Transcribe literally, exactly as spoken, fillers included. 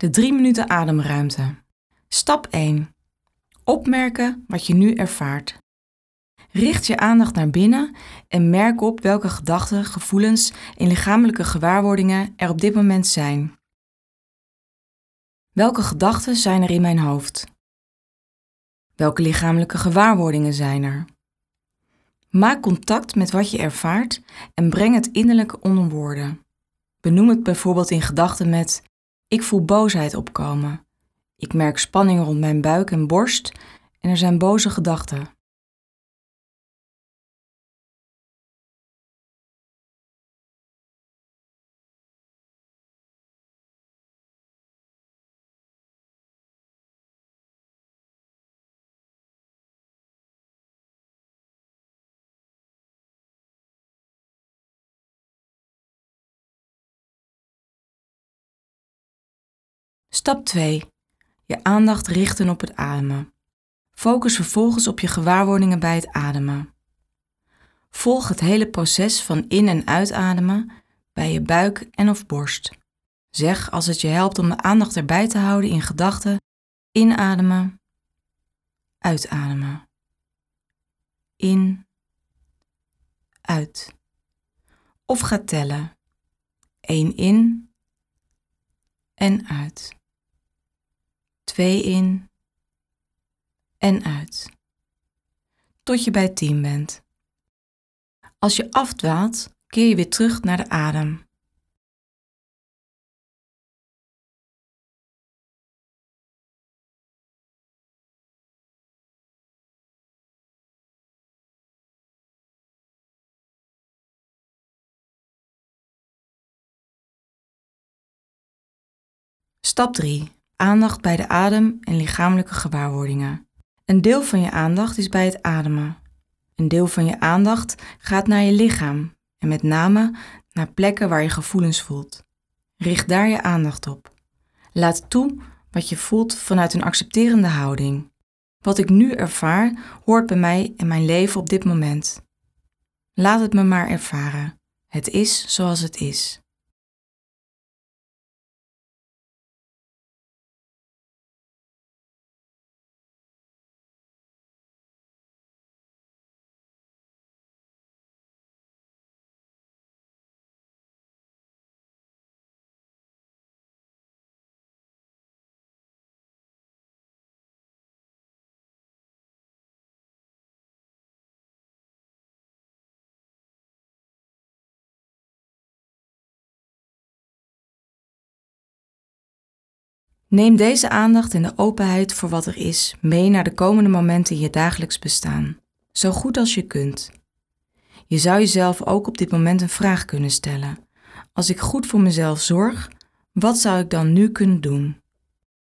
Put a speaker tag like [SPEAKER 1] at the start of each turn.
[SPEAKER 1] De drie minuten ademruimte. Stap één. Opmerken wat je nu ervaart. Richt je aandacht naar binnen en merk op welke gedachten, gevoelens en lichamelijke gewaarwordingen er op dit moment zijn. Welke gedachten zijn er in mijn hoofd? Welke lichamelijke gewaarwordingen zijn er? Maak contact met wat je ervaart en breng het innerlijk onder woorden. Benoem het bijvoorbeeld in gedachten met: ik voel boosheid opkomen. Ik merk spanning rond mijn buik en borst en er zijn boze gedachten. Stap twee. Je aandacht richten op het ademen. Focus vervolgens op je gewaarwordingen bij het ademen. Volg het hele proces van in- en uitademen bij je buik en of borst. Zeg als het je helpt om de aandacht erbij te houden in gedachten: inademen, uitademen. In, uit. Of ga tellen. één in en uit. twee in en uit. Tot je bij tien bent. Als je afdwaalt, keer je weer terug naar de adem. Stap drie. Aandacht bij de adem en lichamelijke gewaarwordingen. Een deel van je aandacht is bij het ademen. Een deel van je aandacht gaat naar je lichaam en met name naar plekken waar je gevoelens voelt. Richt daar je aandacht op. Laat toe wat je voelt vanuit een accepterende houding. Wat ik nu ervaar hoort bij mij en mijn leven op dit moment. Laat het me maar ervaren. Het is zoals het is. Neem deze aandacht en de openheid voor wat er is mee naar de komende momenten in je dagelijks bestaan, zo goed als je kunt. Je zou jezelf ook op dit moment een vraag kunnen stellen. Als ik goed voor mezelf zorg, wat zou ik dan nu kunnen doen?